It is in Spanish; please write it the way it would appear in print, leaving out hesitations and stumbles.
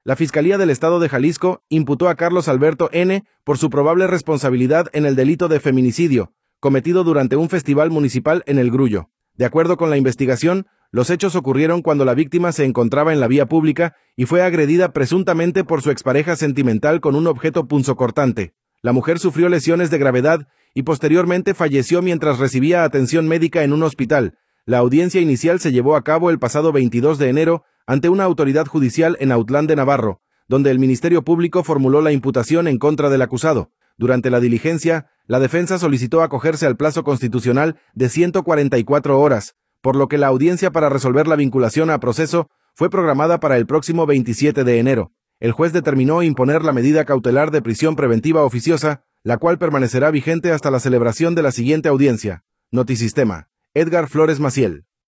La Fiscalía del Estado de Jalisco imputó a Carlos Alberto N. por su probable responsabilidad en el delito de feminicidio, cometido durante un festival municipal en El Grullo. De acuerdo con la investigación, los hechos ocurrieron cuando la víctima se encontraba en la vía pública y fue agredida presuntamente por su expareja sentimental con un objeto punzocortante. La mujer sufrió lesiones de gravedad y posteriormente falleció mientras recibía atención médica en un hospital. La audiencia inicial se llevó a cabo el pasado 22 de enero ante una autoridad judicial en Autlán de Navarro, donde el Ministerio Público formuló la imputación en contra del acusado. Durante la diligencia, la defensa solicitó acogerse al plazo constitucional de 144 horas, por lo que la audiencia para resolver la vinculación a proceso fue programada para el próximo 27 de enero. El juez determinó imponer la medida cautelar de prisión preventiva oficiosa, la cual permanecerá vigente hasta la celebración de la siguiente audiencia. Notisistema. Edgar Flores Maciel.